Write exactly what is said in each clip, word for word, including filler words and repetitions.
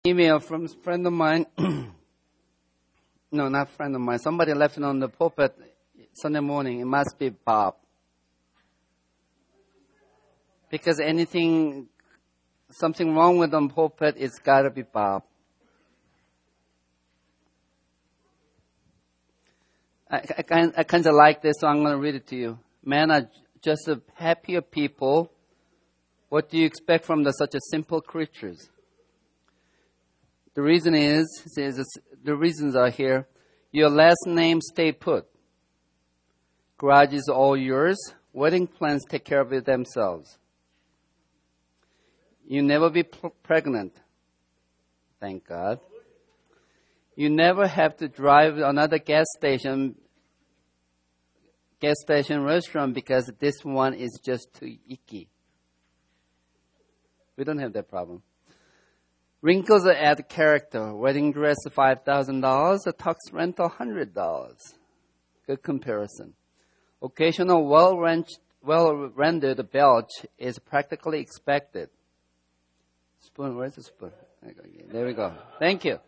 Email from a friend of mine. No, not friend of mine. Somebody left it on the pulpit Sunday morning. It must be Bob. Because anything, something wrong with the pulpit, it's got to be Bob. I, I, I kind of like this, so I'm going to read it to you. Men are just a happier people. What do you expect from the, such a simple creatures? The reason is, is, the reasons are here. Your last name stay put. Garage is all yours. Wedding plans take care of it themselves. You never be p- pregnant. Thank God. You never have to drive another gas station, gas station restaurant because this one is just too icky. We don't have that problem. Wrinkles add character. Wedding dress five thousand dollars, a tux rental one hundred dollars. Good comparison. Occasional well-rendered, well-rendered belch is practically expected. Spoon, where's the spoon? There we go. Thank you.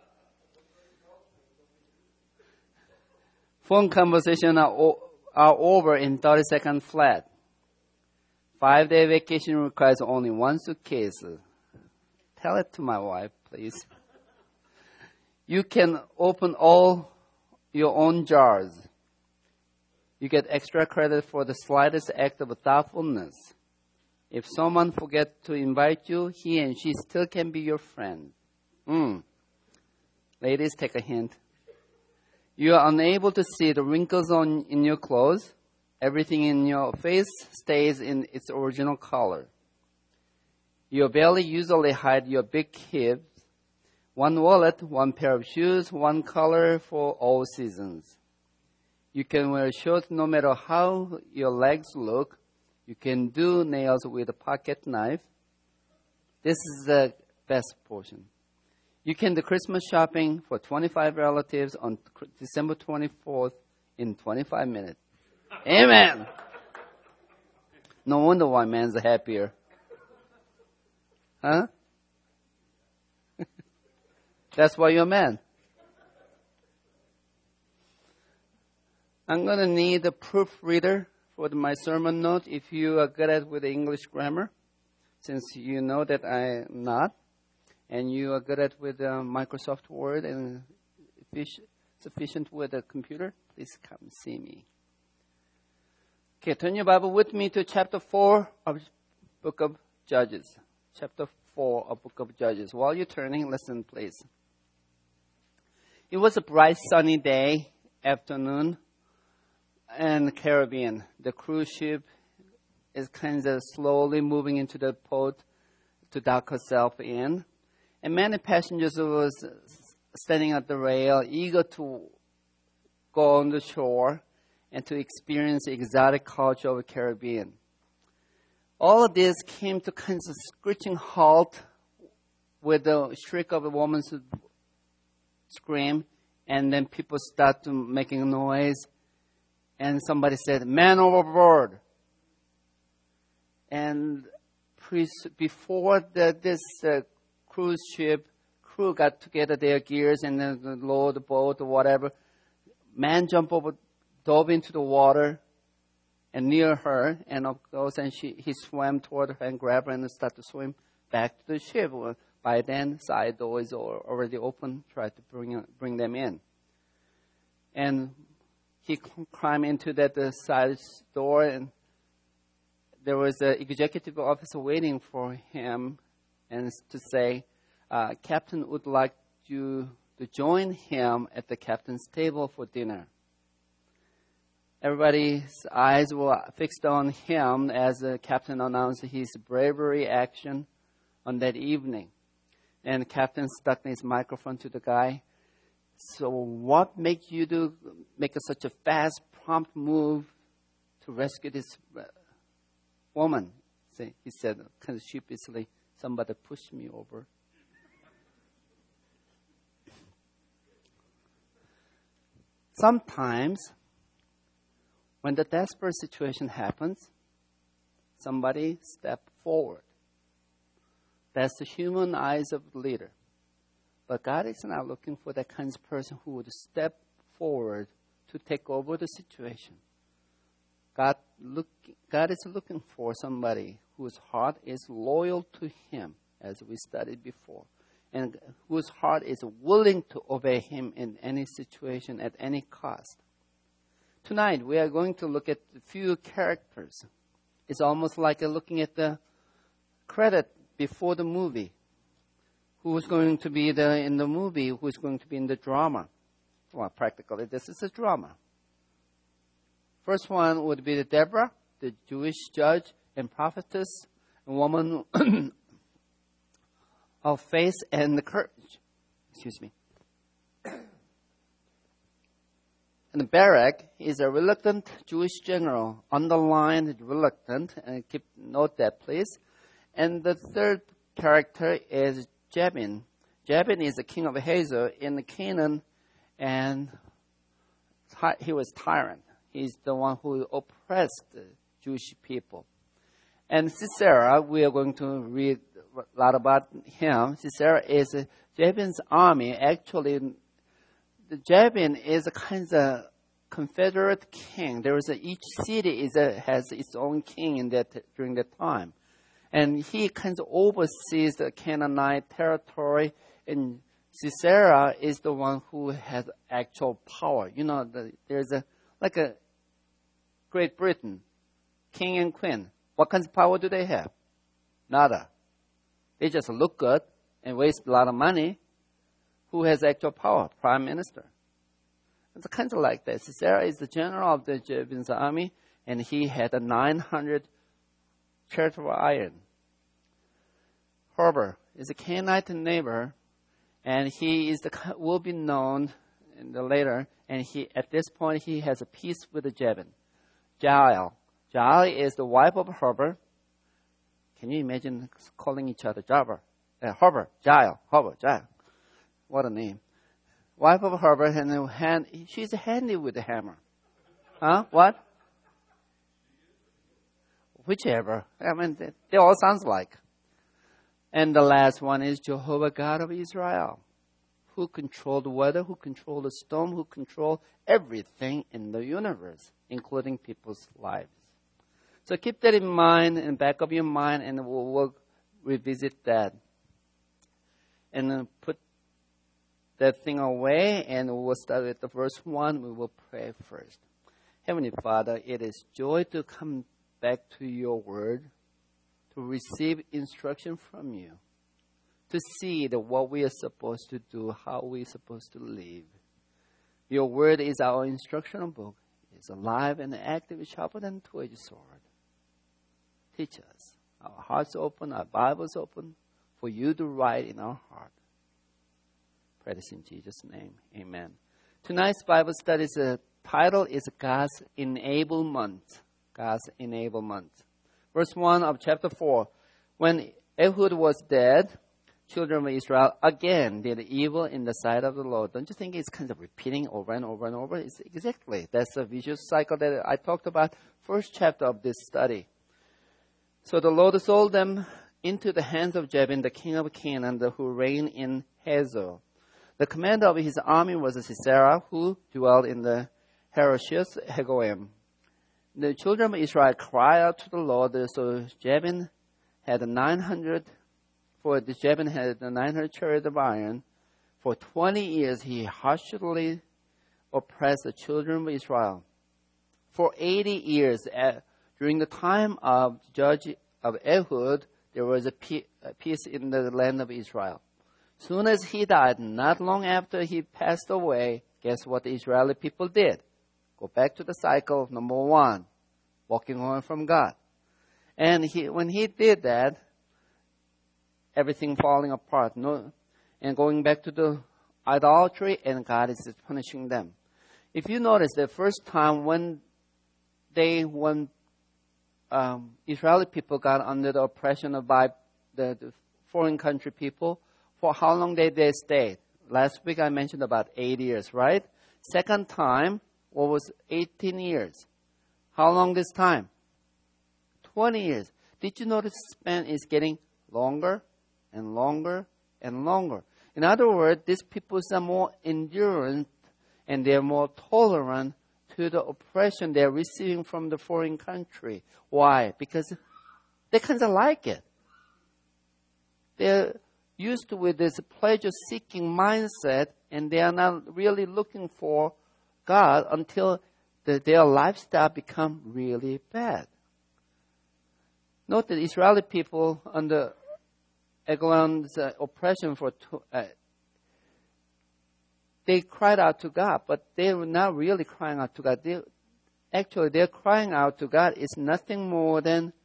Phone conversations are, o- are over in thirty seconds flat. Five-day vacation requires only one suitcase. Tell it to my wife, please. You can open all your own jars. You get extra credit for the slightest act of thoughtfulness. If someone forgets to invite you, he and she still can be your friend. Mm. Ladies, take a hint. You are unable to see the wrinkles on in your clothes. Everything in your face stays in its original color. Your belly usually hides your big hips. One wallet, one pair of shoes, one color for all seasons. You can wear shorts no matter how your legs look. You can do nails with a pocket knife. This is the best portion. You can do Christmas shopping for twenty-five relatives on December twenty-fourth in twenty-five minutes. Amen. No wonder why man's happier. Huh? That's why you're a man. I'm going to need a proofreader for my sermon note if you are good at with the English grammar, since you know that I'm not, and you are good at with uh, Microsoft Word and efficient, sufficient with a computer, please come see me. Okay, turn your Bible with me to chapter four of Book of Judges. Chapter four of Book of Judges. While you're turning, listen, please. It was a bright, sunny day, afternoon, in the Caribbean. The cruise ship is kind of slowly moving into the port to dock herself in. And many passengers were standing at the rail, eager to go on the shore and to experience the exotic culture of the Caribbean. All of this came to kind of screeching halt with the shriek of a woman's scream, and then people start to making noise, and somebody said, "Man overboard!" And pre- before the, this uh, cruise ship crew got together their gears and then lowered the boat or whatever, man jumped over, dove into the water, and near her, and of course, and she, he swam toward her and grabbed her and started to swim back to the ship. By then, side doors are already open, tried to bring bring them in. And he climbed into that uh, side door, and there was an executive officer waiting for him, and to say, uh, "Captain would like you to join him at the captain's table for dinner." Everybody's eyes were fixed on him as the captain announced his bravery action on that evening. And the captain stuck his microphone to the guy. "So what makes you do make a, such a fast, prompt move to rescue this woman?" He said, kind of sheepishly, "Somebody pushed me over." Sometimes, when the desperate situation happens, somebody step forward. That's the human eyes of the leader. But God is not looking for that kind of person who would step forward to take over the situation. God, look, God is looking for somebody whose heart is loyal to Him, as we studied before, and whose heart is willing to obey Him in any situation at any cost. Tonight, we are going to look at a few characters. It's almost like looking at the credit before the movie. Who's going to be the, in the movie? Who's going to be in the drama? Well, practically, this is a drama. First one would be Deborah, the Jewish judge and prophetess, a woman of faith and courage. Excuse me. And Barak is a reluctant Jewish general, underlined reluctant, and keep note that please. And the third character is Jabin. Jabin is the king of Hazor in Canaan, and he was tyrant. He's the one who oppressed the Jewish people. And Sisera, we are going to read a lot about him. Sisera is Jabin's army. Actually, the Jabin is a kind of confederate king. There is a, each city is a, has its own king in that during that time, and he kind of oversees the Canaanite territory. And Sisera is the one who has actual power. You know, the, there's a like a Great Britain, king and queen. What kinds of power do they have? Nada. They just look good and waste a lot of money. Who has actual power? Prime Minister. It's kind of like that. Sisera is the general of the Jabin's army, and he had a nine hundred chariots of iron. Heber is a Canaanite neighbor, and he is the will be known in the later. And he at this point he has a peace with the Jabin. Jael. Jael is the wife of Heber. Can you imagine calling each other Jabber? Uh, Heber, Jael, Heber, Jael. What a name. Wife of Heber, and hand, she's handy with the hammer. Huh? What? Whichever. I mean, they, they all sounds like. And the last one is Jehovah God of Israel, who controlled the weather, who controlled the storm, who controlled everything in the universe, including people's lives. So keep that in mind, in the back of your mind, and we'll, we'll revisit that. And then put that thing away, and we'll start with the verse one. We will pray first. Heavenly Father, it is joy to come back to your word, to receive instruction from you, to see that what we are supposed to do, how we are supposed to live. Your word is our instructional book. It's alive and active, sharper than a two-edged sword. Teach us. Our hearts open, our Bibles open, for you to write in our heart. Pray this in Jesus' name. Amen. Tonight's Bible study's uh, title is God's Enablement. God's Enablement. Verse one of chapter four. When Ehud was dead, children of Israel again did evil in the sight of the Lord. Don't you think it's kind of repeating over and over and over? It's exactly. That's a vicious cycle that I talked about first chapter of this study. So the Lord sold them into the hands of Jabin, the king of Canaan, who reigned in Hazor. The commander of his army was Sisera, who dwelled in the Harosheth Hagoyim. The children of Israel cried out to the Lord, so Jabin had nine hundred, for the Jabin had nine hundred chariots of iron. For twenty years he harshly oppressed the children of Israel. For eighty years, during the time of judge of Ehud, there was a peace in the land of Israel. Soon as he died, not long after he passed away, guess what the Israeli people did? Go back to the cycle of number one, walking away from God. And he, when he did that, everything falling apart, no, and going back to the idolatry, and God is punishing them. If you notice, the first time when they, when um, Israeli people got under the oppression of by the, the foreign country people, for how long did they stay? Last week I mentioned about eight years, right? Second time, what was eighteen years? How long this time? twenty years. Did you notice the span is getting longer and longer and longer? In other words, these people are more endurant and they're more tolerant to the oppression they're receiving from the foreign country. Why? Because they kind of like it. They're used to with this pleasure-seeking mindset, and they are not really looking for God until the, their lifestyle become really bad. Note that Israeli people under Eglon's uh, oppression for two, uh, they cried out to God, but they were not really crying out to God. They, actually, their crying out to God is nothing more than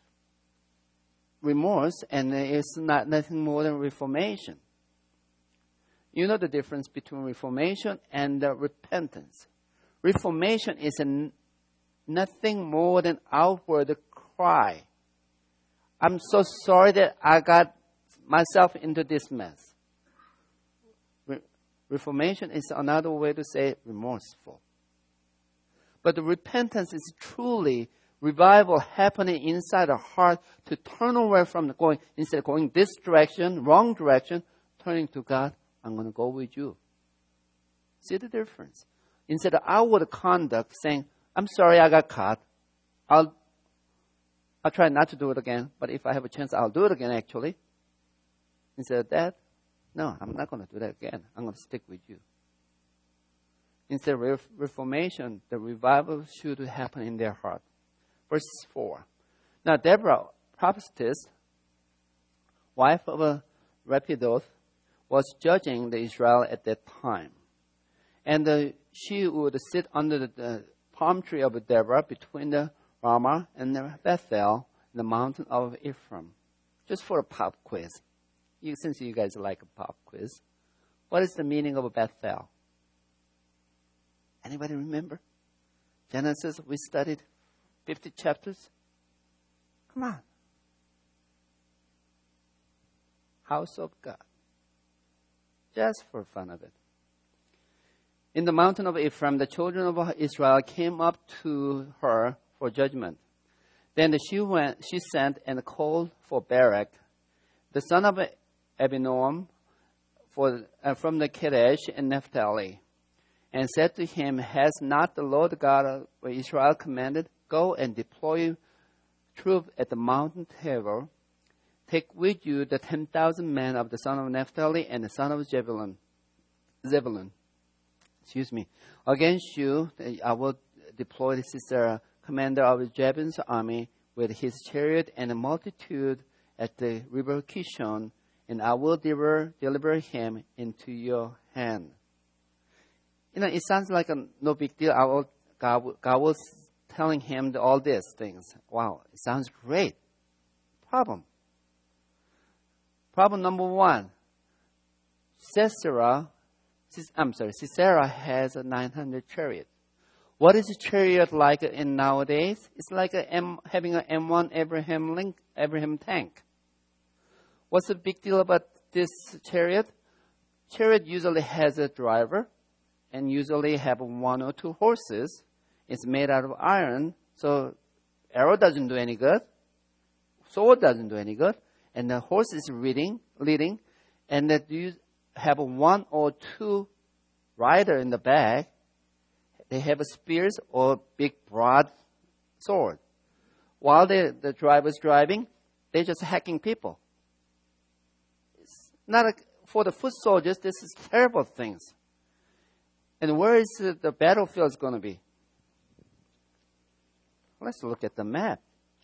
remorse, and it's not nothing more than reformation. You know the difference between reformation and uh, repentance. Reformation is a, nothing more than outward cry. I'm so sorry that I got myself into this mess. Re- Reformation is another way to say remorseful. But the repentance is truly revival happening inside the heart to turn away from the going, instead of going this direction, wrong direction, turning to God, I'm going to go with you. See the difference? Instead of outward conduct, saying, I'm sorry I got caught. I'll, I'll try not to do it again, but if I have a chance, I'll do it again, actually. Instead of that, no, I'm not going to do that again. I'm going to stick with you. Instead of re- reformation, the revival should happen in their heart. Verse four. Now Deborah, prophetess, wife of a Lapidoth, was judging the Israel at that time. And uh, she would sit under the, the palm tree of Deborah between the Ramah and the Bethel, the mountain of Ephraim. Just for a pop quiz. You, since you guys like a pop quiz, what is the meaning of Bethel? Anybody remember? Genesis, we studied fifty chapters. Come on. House of God. Just for fun of it. In the mountain of Ephraim, the children of Israel came up to her for judgment. Then she went, she sent and called for Barak, the son of Abinoam, for, uh, from the Kadesh in Naphtali, and said to him, Has not the Lord God of Israel commanded, Go and deploy troops at the mountain Tabor. Take with you the ten thousand men of the son of Naphtali and the son of Zebulun. Zebulun. Excuse me. Against you, I will deploy Sisera, commander of Jabin's army, with his chariot and a multitude at the river Kishon, and I will deliver, deliver him into your hand. You know, it sounds like a no big deal. I will, God, God was telling him all these things. Wow, it sounds great. Problem. Problem number one. Sisera, I'm sorry, Sisera has a nine hundred chariot. What is a chariot like in nowadays? It's like a M, having an M one Abraham Link, Abraham tank. What's the big deal about this chariot? Chariot usually has a driver and usually have one or two horses. It's made out of iron, so arrow doesn't do any good. Sword doesn't do any good. And the horse is leading, leading, and that you have one or two rider in the back. They have a spears or big broad sword. While the, the driver's driving, they're just hacking people. It's not a, for the foot soldiers, this is terrible things. And where is the, the battlefield going to be? Let's look at the map.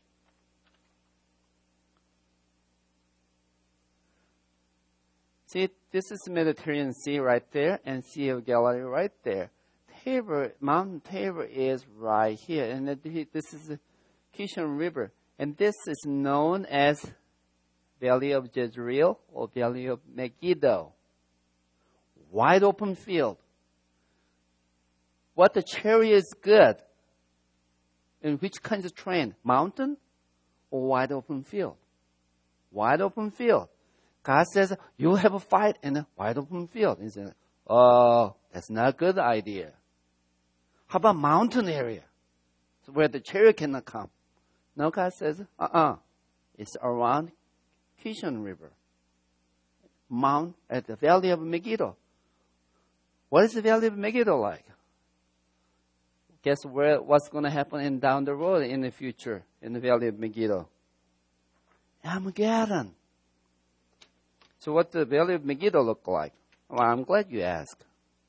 See, this is Mediterranean Sea right there and Sea of Galilee right there. Tabor, Mount Tabor is right here. And this is the Kishon River. And this is known as Valley of Jezreel or Valley of Megiddo. Wide open field. What the chariot is good. In which kind of terrain? Mountain or wide open field? Wide open field. God says, you have a fight in a wide open field. He says, oh, that's not a good idea. How about mountain area? Where the chariot cannot come. No, God says, uh-uh. It's around Kishon River. mount at the Valley of Megiddo. What is the Valley of Megiddo like? Guess where? What's going to happen in down the road in the future in the Valley of Megiddo? Armageddon. So what the Valley of Megiddo look like? Well, I'm glad you asked.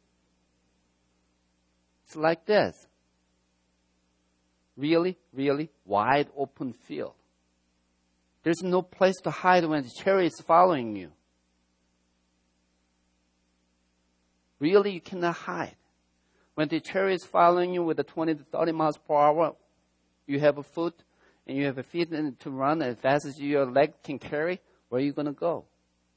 It's like this. Really, really wide open field. There's no place to hide when the chariot is following you. Really, you cannot hide. When the chariot is following you with the twenty to thirty miles per hour, you have a foot and you have a feet to run as fast as your leg can carry, where are you going to go?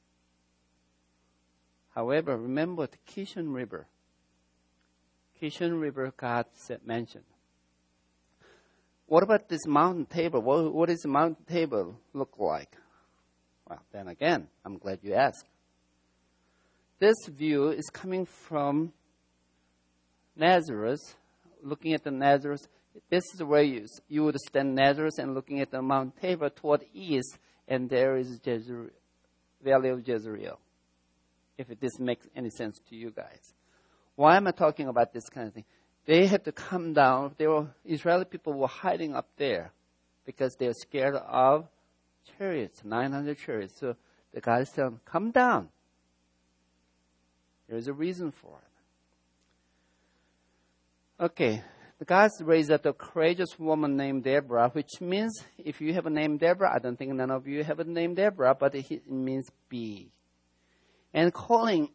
However, remember the Kishon River. Kishon River, God said, mentioned. What about this mountain table? What, what does the mountain table look like? Well, then again, I'm glad you asked. This view is coming from Nazareth, looking at the Nazareth. This is where you, you would stand Nazareth and looking at the Mount Tabor toward east, and there is Jezreel, Valley of Jezreel. If this makes any sense to you guys. Why am I talking about this kind of thing? They had to come down. They were, Israeli people were hiding up there because they were scared of chariots, nine hundred chariots. So the God is telling them, come down. There's a reason for it. Okay, the God raised up a courageous woman named Deborah, which means, if you have a name Deborah, I don't think none of you have a name Deborah, but it means big. And calling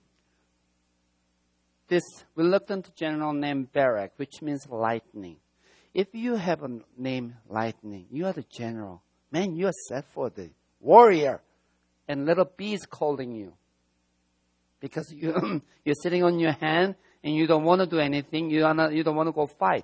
this reluctant general named Barak, which means lightning. If you have a name lightning, you are the general. Man, you are set for the warrior. And little bees calling you. Because you, you're sitting on your hand and you don't want to do anything. You, are not, you don't want to go fight.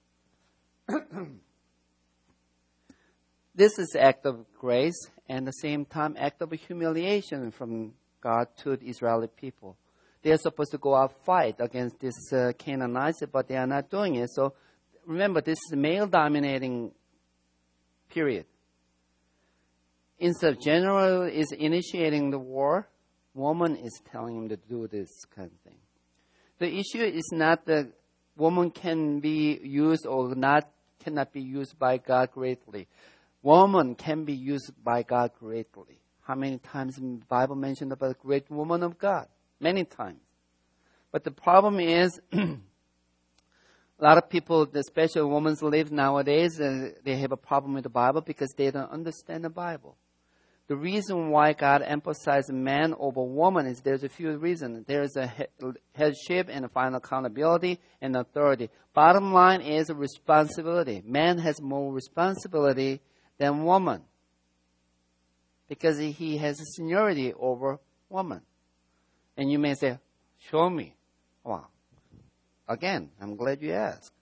This is act of grace and at the same time act of humiliation from God to the Israeli people. They are supposed to go out fight against this uh, Canaanites, but they are not doing it. So remember, this is a male-dominating period. Instead of general is initiating the war, woman is telling him to do this kind of thing. The issue is not that woman can be used or not cannot be used by God greatly. Woman can be used by God greatly. How many times in the Bible mentioned about a great woman of God? Many times. But the problem is, a lot of people, especially women live nowadays, uh, they have a problem with the Bible because they don't understand the Bible. The reason why God emphasizes man over woman is there's a few reasons. There's a headship and a final accountability and authority. Bottom line is responsibility. Man has more responsibility than woman because he has a seniority over woman. And you may say, show me. Well, again, I'm glad you asked.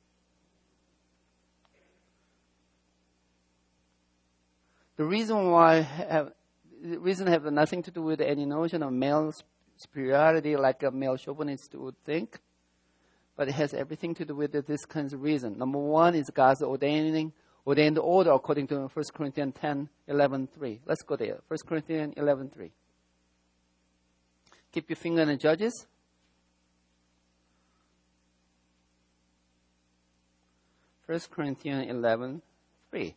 The reason why have, the reason have nothing to do with any notion of male superiority like a male chauvinist would think, but it has everything to do with this kind of reason. Number one is God's ordaining, ordained order according to First Corinthians ten, eleven, three. Let's go there. First Corinthians eleven, three. Keep your finger on the Judges. First Corinthians eleven, three.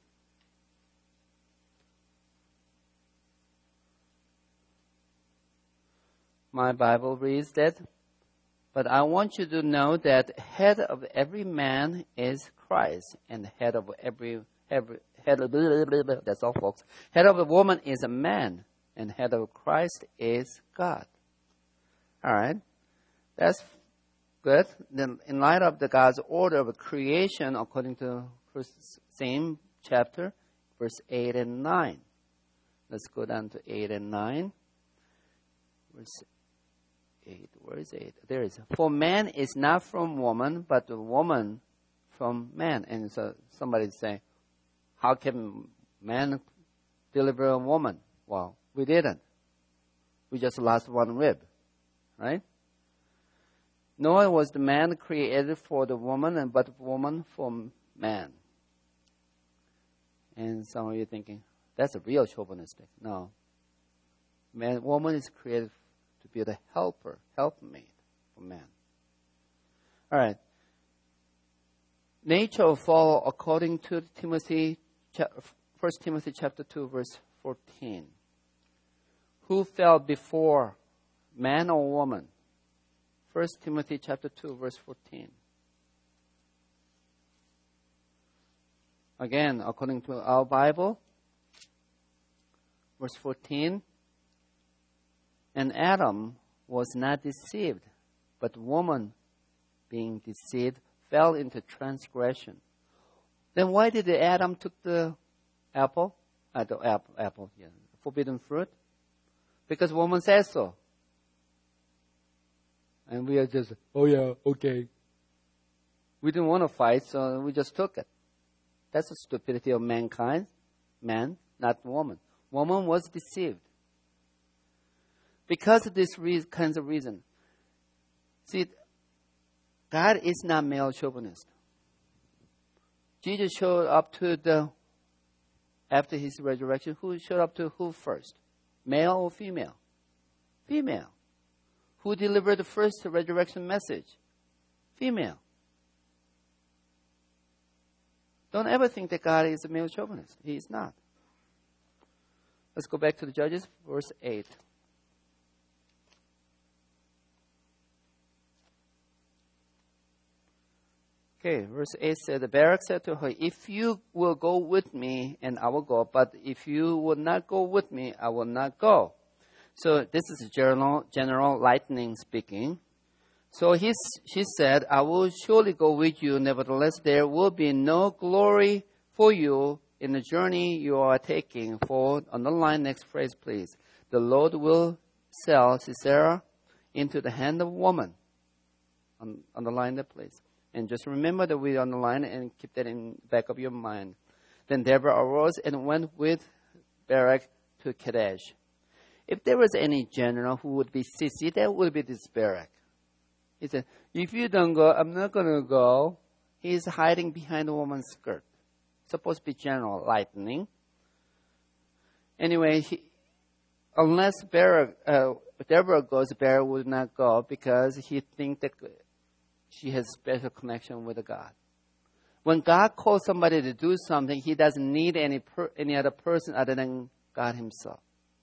My Bible reads that, but I want you to know that head of every man is Christ, and head of every, every head of, blah, blah, blah, that's all, folks. Head of a woman is a man, and head of Christ is God. All right, that's good. Then, in light of the God's order of creation, according to first, same chapter, verse eight and nine. Let's go down to eight and nine. Verse eight. Where is eight? There is. For man is not from woman, but the woman from man. And so somebody say, how can man deliver a woman? Well, we didn't. We just lost one rib. Right? Noah was the man created for the woman, and but the woman for man. And some of you thinking, that's a real chauvinistic. No. Man, woman is created to be the helper, helpmate for man. All right. Nature of fall according to Timothy, First Timothy chapter two, verse fourteen. Who fell before, man or woman? First Timothy chapter two, verse fourteen. Again, according to our Bible, verse fourteen. And Adam was not deceived, but woman, being deceived, fell into transgression. Then why did Adam took the apple? Uh, the apple, apple, yeah, forbidden fruit? Because woman says so. And we are just, oh yeah, okay. We didn't want to fight, so we just took it. That's the stupidity of mankind. Man, not woman. Woman was deceived. Because of this re- kinds of reason. See, God is not male chauvinist. Jesus showed up to the, after his resurrection, who showed up to who first? Male or female? Female. Who delivered the first resurrection message? Female. Don't ever think that God is a male chauvinist. He is not. Let's go back to the Judges, verse eight. Okay, verse eight said, Barak said to her, if you will go with me, and I will go, but if you will not go with me, I will not go. So this is general, general lightning speaking. So he, she said, I will surely go with you. Nevertheless, there will be no glory for you in the journey you are taking. For, underline next phrase, please. The Lord will sell Sisera into the hand of woman. Un, underline that, please. And just remember that we underline it and keep that in the back of your mind. Then Deborah arose and went with Barak to Kadesh. If there was any general who would be sissy, that would be this Barak. He said, if you don't go, I'm not going to go. He's hiding behind a woman's skirt. Supposed to be general lightning. Anyway, he, unless Barak, uh, Deborah goes, Barak would not go because he thinks that she has special connection with God. When God calls somebody to do something, he doesn't need any per, any other person other than God himself.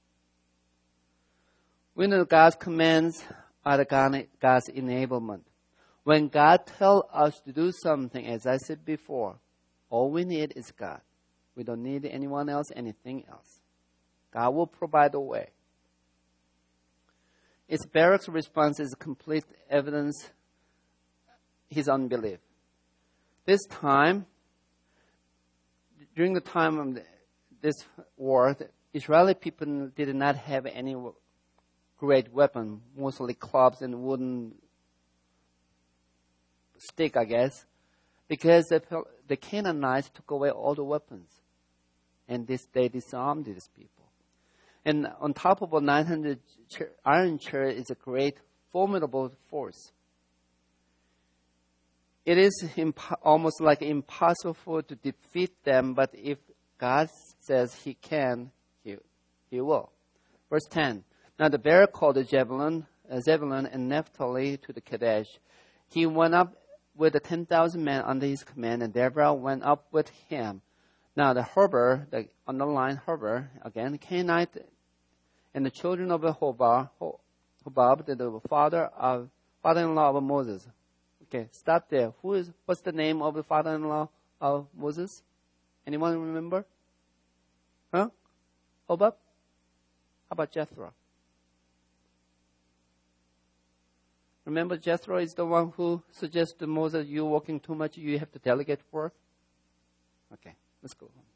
We know God's commands are the God, God's enablement. When God tells us to do something, as I said before, all we need is God. We don't need anyone else, anything else. God will provide the way. It's Barak's response is complete evidence his unbelief. This time, during the time of this war, the Israeli people did not have any great weapon, mostly clubs and wooden stick, I guess, because the, the Canaanites took away all the weapons, and this they disarmed these people. And on top of a nine hundred iron chariot is a great, formidable force. It is imp- almost like impossible to defeat them, but if God says he can, he, he will. Verse ten. Now the Barak called Zebulun, uh, Zebulun and Naphtali to the Kadesh. He went up with the ten thousand men under his command, and Deborah went up with him. Now the Heber, the underlined Heber, again, Canaanite, and the children of Hobab, Hobab, the, the father of father-in-law of Moses. Okay, stop there. Who is? What's the name of the father-in-law of Moses? Anyone remember? Huh? Hobab? How about Jethro? Remember, Jethro is the one who suggests to Moses, you're working too much, you have to delegate work? Okay, let's go on.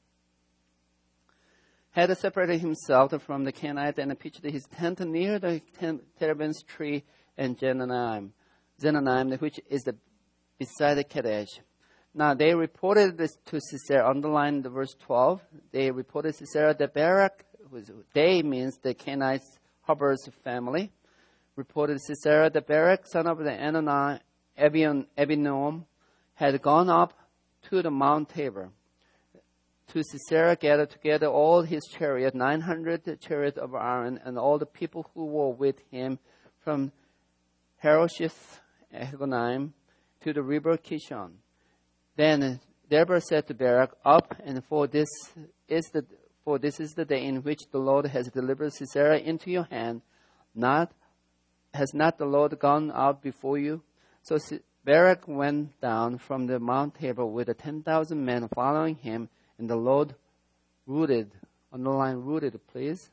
Had separated himself from the Canaanite and pitched his tent near the terebinth tree and Zenonim, Zenonim, which is the, beside the Kadesh. Now, they reported this to Sisera, underline the verse twelve. They reported to Sisera that Barak, they means the Canaanites, Heber's family, reported to Sisera that Barak, son of the Anani, Abinoam, had gone up to the Mount Tabor. to Sisera gathered together all his chariot, nine hundred chariots of iron, and all the people who were with him from Harosheth Hagonaim to the river Kishon. Then Deborah said to Barak, Up, and for this is the for this is the day in which the Lord has delivered Sisera into your hand. Not has not the Lord gone out before you? So Barak went down from the Mount Tabor with the ten thousand men following him, and the Lord rooted, underline rooted, please,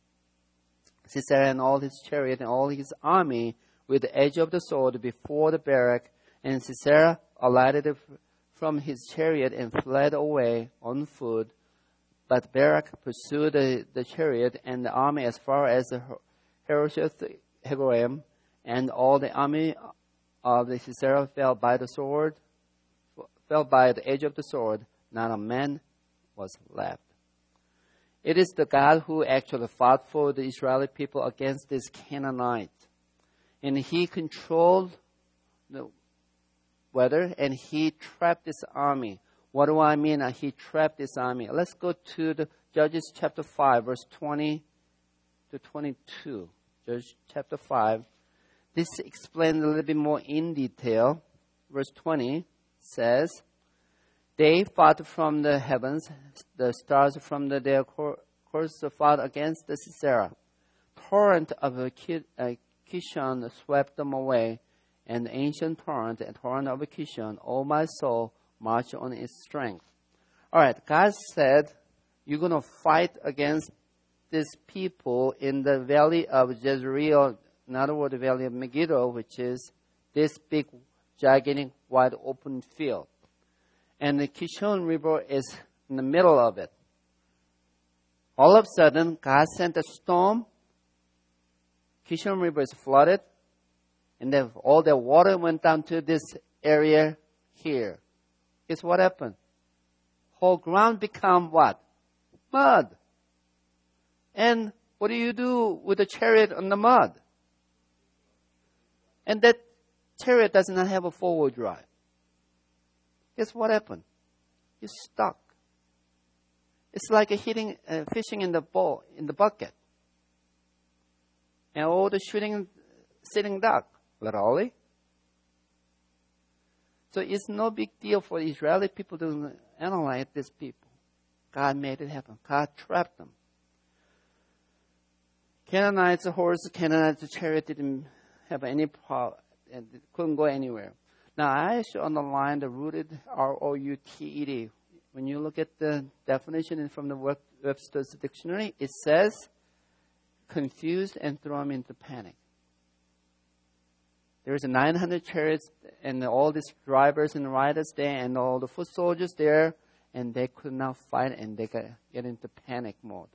Sisera and all his chariot and all his army with the edge of the sword before the Barak, and Sisera alighted from his chariot and fled away on foot. But Barak pursued the, the chariot and the army as far as the Harosheth Hagoyim, and all the army of the Sisera fell by the sword, fell by the edge of the sword. Not a man was left. It is the God who actually fought for the Israeli people against this Canaanite. And he controlled the weather, and he trapped this army. What do I mean? He trapped this army. Let's go to the Judges chapter five, verse twenty to twenty-two. Judges chapter five. This explains a little bit more in detail. Verse twenty says, They fought from the heavens, the stars from the, their course fought against the Sisera. Torrent of Kishon swept them away, and the ancient torrent, and torrent of Kishon, O my soul, march on its strength. All right, God said, you're going to fight against these people in the valley of Jezreel, in other words, the valley of Megiddo, which is this big, gigantic, wide open field. And the Kishon River is in the middle of it. All of a sudden, God sent a storm. Kishon River is flooded, and then all the water went down to this area here. Guess what happened? Whole ground become what? Mud. And what do you do with a chariot on the mud? And that chariot does not have a four-wheel drive. Guess what happened? You're stuck. It's like a hitting, uh, fishing in the bowl, in the bucket. And all the shooting, sitting duck, literally. So it's no big deal for the Israeli people to analyze these people. God made it happen. God trapped them. Canaanites, horse, Canaanites, chariot didn't have any problem and couldn't go anywhere. Now, I should underline the rooted, R O U T E D. When you look at the definition from the Webster's dictionary, it says, confused and thrown into panic. There is nine hundred chariots and all these drivers and riders there and all the foot soldiers there, and they could not fight and they got get into panic mode.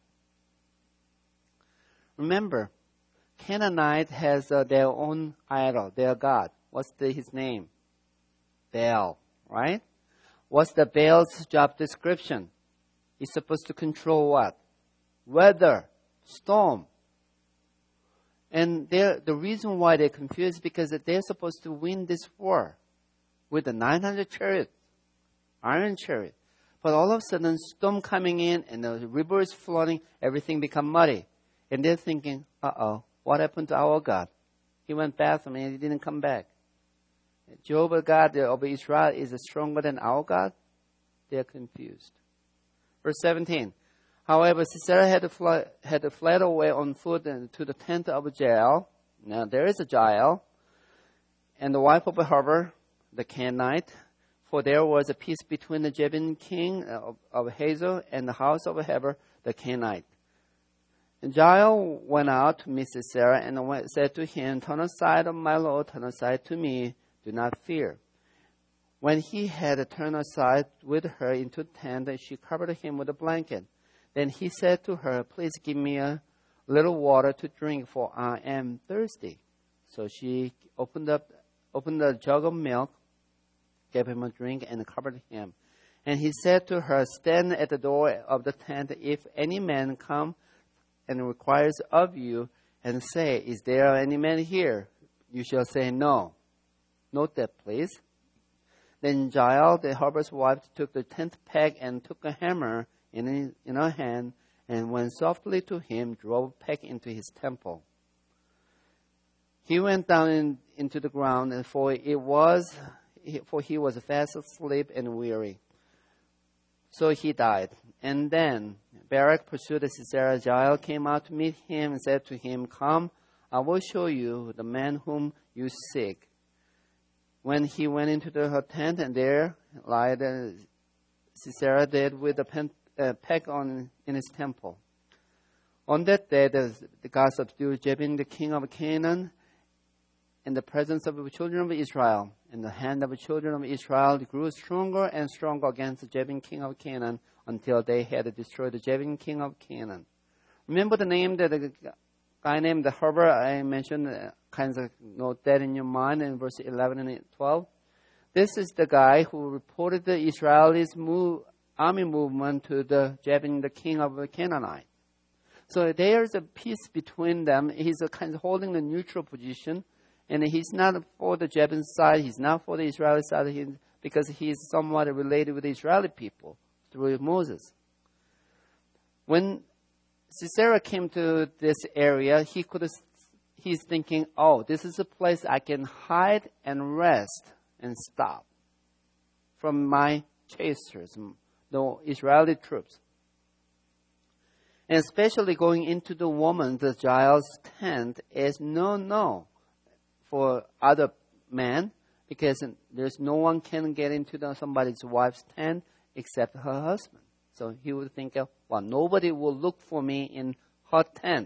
Remember, Canaanite has uh, their own idol, their god. What's the, his name? Baal, right? What's the Baal's job description? He's supposed to control what? Weather, storm. And the reason why they're confused is because they're supposed to win this war with the nine hundred chariots, iron chariot. But all of a sudden, storm coming in and the river is flooding, everything become muddy. And they're thinking, uh-oh, what happened to our God? He went bathroom and he didn't come back. Jehovah God of Israel is stronger than our God? They're confused. Verse seventeen. However, Sisera had, fl- had fled away on foot to the tent of Jael. Now, there is a Jael, and the wife of Heber, the Canaanite, for there was a peace between the Jebus king of, of Hazor and the house of Heber, the Canaanite. And Jael went out to meet Sisera and went, said to him, Turn aside, O my lord, turn aside to me, do not fear. When he had turned aside with her into the tent, she covered him with a blanket. Then he said to her, Please give me a little water to drink, for I am thirsty. So she opened up, opened a jug of milk, gave him a drink, and covered him. And he said to her, Stand at the door of the tent. If any man come and requires of you, and say, Is there any man here? You shall say, No. Note that, please. Then Jael, the herbal's wife, took the tenth peg and took a hammer in, his, in her hand and went softly to him, drove a peg into his temple. He went down in, into the ground, and for it was, for he was fast asleep and weary. So he died. And then Barak pursued Sisera. Jael came out to meet him and said to him, "Come, I will show you the man whom you seek." When he went into the, her tent, and there lied uh, Sisera dead with a pen, uh, peg on in his temple. On that day, the, the God subdued Jabin, the king of Canaan, in the presence of the children of Israel. And the hand of the children of Israel grew stronger and stronger against Jabin, king of Canaan, until they had destroyed the Jabin, king of Canaan. Remember the name that the guy named the Heber I mentioned? Uh, kinds of note that in your mind in verse eleven and twelve. This is the guy who reported the Israelis' move, army movement to the Jabin, the king of the Canaanite. So there's a peace between them. He's a kind of holding a neutral position, and he's not for the Jabin side. He's not for the Israeli side he, because he's somewhat related with the Israeli people through Moses. When Sisera came to this area, he could have, he's thinking, oh, this is a place I can hide and rest and stop from my chasers, the Israeli troops. And especially going into the woman, the Jael's tent, is no, no for other men, because there's no one can get into the, somebody's wife's tent except her husband. So he would think, well, nobody will look for me in her tent.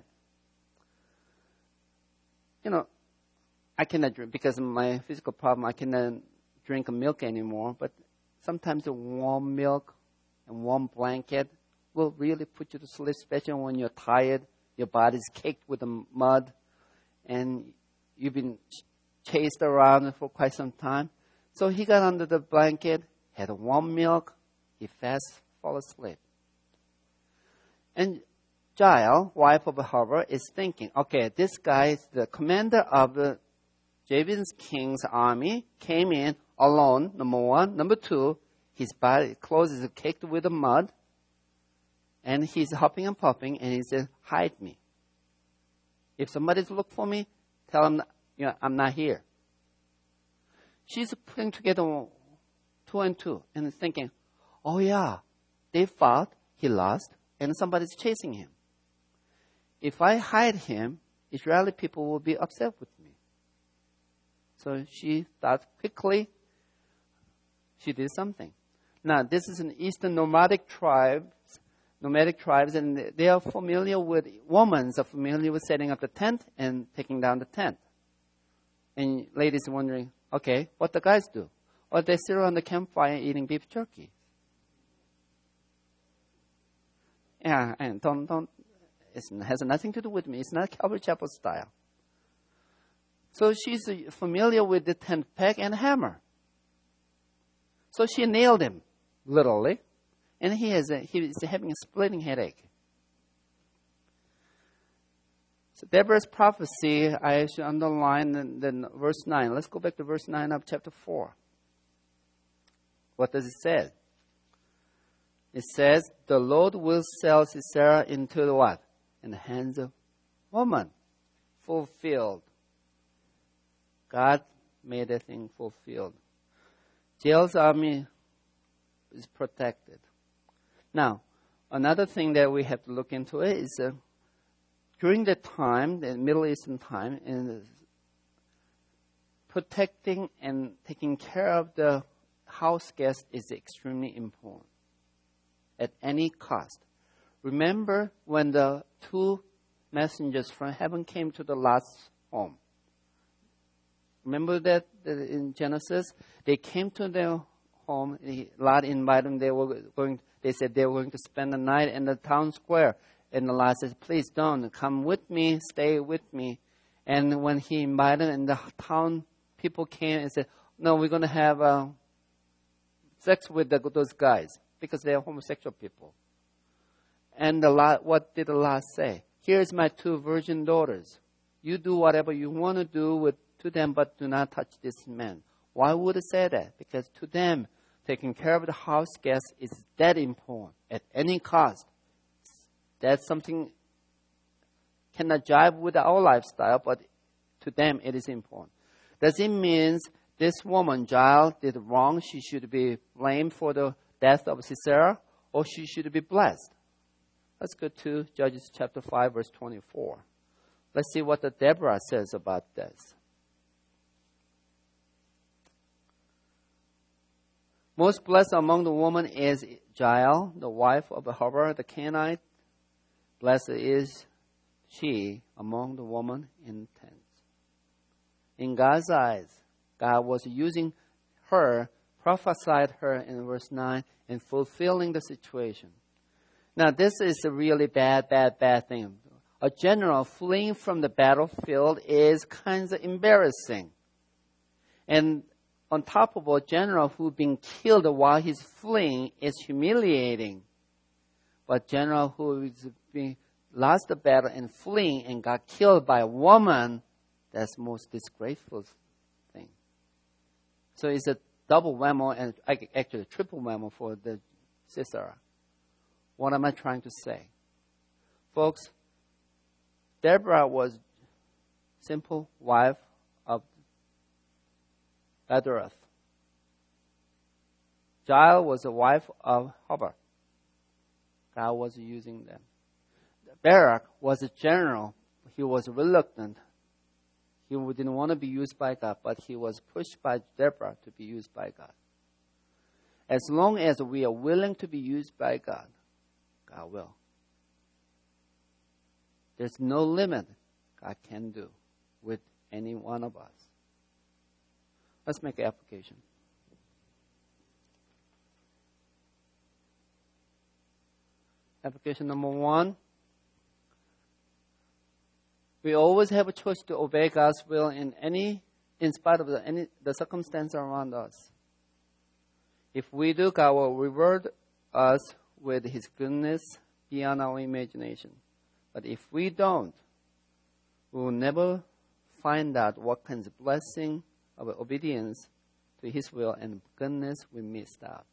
You know, I cannot drink, because of my physical problem, I cannot drink milk anymore. But sometimes a warm milk and warm blanket will really put you to sleep, especially when you're tired, your body's caked with the mud, and you've been chased around for quite some time. So he got under the blanket, had a warm milk, he fast fall asleep. And Jael, wife of Heber, is thinking, okay, this guy is the commander of the Jabin's king's army, came in alone, number one. Number two, his body, clothes is caked with the mud, and he's hopping and popping, and he says, hide me. If somebody's look for me, tell them, you know, I'm not here. She's putting together two and two and thinking, oh yeah, they fought, he lost, and somebody's chasing him. If I hide him, Israeli people will be upset with me. So she thought quickly, she did something. Now, this is an Eastern nomadic tribe, nomadic tribes, and they are familiar with, women are familiar with setting up the tent and taking down the tent. And ladies are wondering, okay, what the guys do? Or they sit around the campfire eating beef jerky. Yeah, and don't, don't, it has nothing to do with me. It's not Calvary Chapel style. So she's familiar with the tent peg and hammer. So she nailed him, literally. And he has a, he is having a splitting headache. So Deborah's prophecy, I should underline in, in verse nine. Let's go back to verse nine of chapter four. What does it say? It says, the Lord will sell Sisera into the what? In the hands of woman. Fulfilled. God made that thing fulfilled. Jael's army is protected. Now, another thing that we have to look into it is uh, during the time, the Middle Eastern time, in protecting and taking care of the house guest is extremely important at any cost. Remember when the two messengers from heaven came to the Lot's home? Remember that in Genesis? They came to their home. Lot invited them. They were going. They said they were going to spend the night in the town square. And Lot says, please don't. Come with me. Stay with me. And when he invited, and the town people came and said, no, we're going to have uh, sex with the, those guys because they are homosexual people. And the Lot, what did the Lot say? Here's my two virgin daughters. You do whatever you want to do with to them, but do not touch this man. Why would it say that? Because to them, taking care of the house guests is that important at any cost. That's something cannot jive with our lifestyle, but to them it is important. Does it mean this woman, Jael, did wrong? She should be blamed for the death of Sisera, or she should be blessed? Let's go to Judges chapter five, verse twenty-four. Let's see what the Deborah says about this. Most blessed among the women is Jael, the wife of Heber the Canaanite. Blessed is she among the women in tents. In God's eyes, God was using her, prophesied her in verse nine, and fulfilling the situation. Now, this is a really bad, bad, bad thing. A general fleeing from the battlefield is kind of embarrassing. And on top of a general who's being killed while he's fleeing is humiliating. But general who is being lost the battle and fleeing and got killed by a woman, that's the most disgraceful thing. So it's a double whammo and actually a triple whammo for the Sisera. What am I trying to say? Folks, Deborah was simple wife of Bathroth. Jael was the wife of Heber. God was using them. Barak was a general. He was reluctant. He didn't want to be used by God, but he was pushed by Deborah to be used by God. As long as we are willing to be used by God, God will. There's no limit God can do with any one of us. Let's make an application. Application number one. We always have a choice to obey God's will in any, in spite of the, any, the circumstance around us. If we do, God will reward us with His goodness beyond our imagination. But if we don't, we will never find out what kinds of blessing of obedience to His will and goodness we missed out.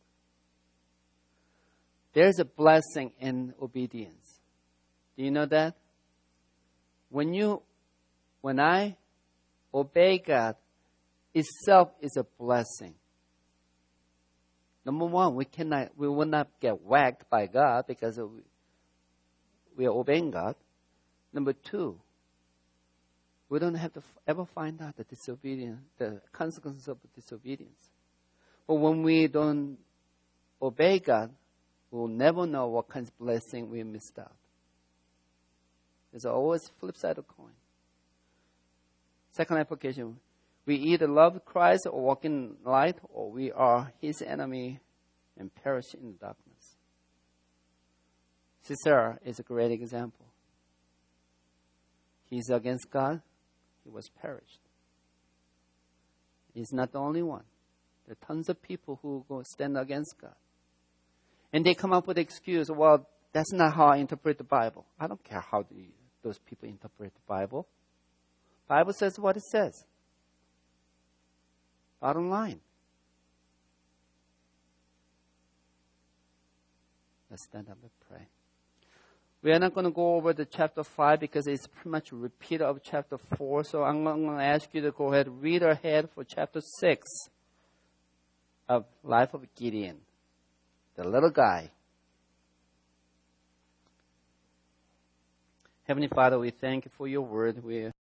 There's a blessing in obedience. Do you know that? When you, when I obey God, itself is a blessing. Number one, we cannot, we will not get whacked by God because we, we are obeying God. Number two, we don't have to ever find out the disobedience, the consequences of disobedience. But when we don't obey God, we will never know what kinds of blessing we missed out. There's always a flip side of the coin. Second application, we either love Christ or walk in light, or we are His enemy and perish in darkness. Sisera is a great example. He's against God. He was perished. He's not the only one. There are tons of people who go stand against God. And they come up with the excuse, well, that's not how I interpret the Bible. I don't care how the, those people interpret the Bible. The Bible says what it says. Bottom line. Let's stand up and pray. We are not going to go over the chapter five because it's pretty much a repeat of chapter four. So I'm going to ask you to go ahead and read ahead for chapter six of Life of Gideon, the little guy. Heavenly Father, we thank you for your word. We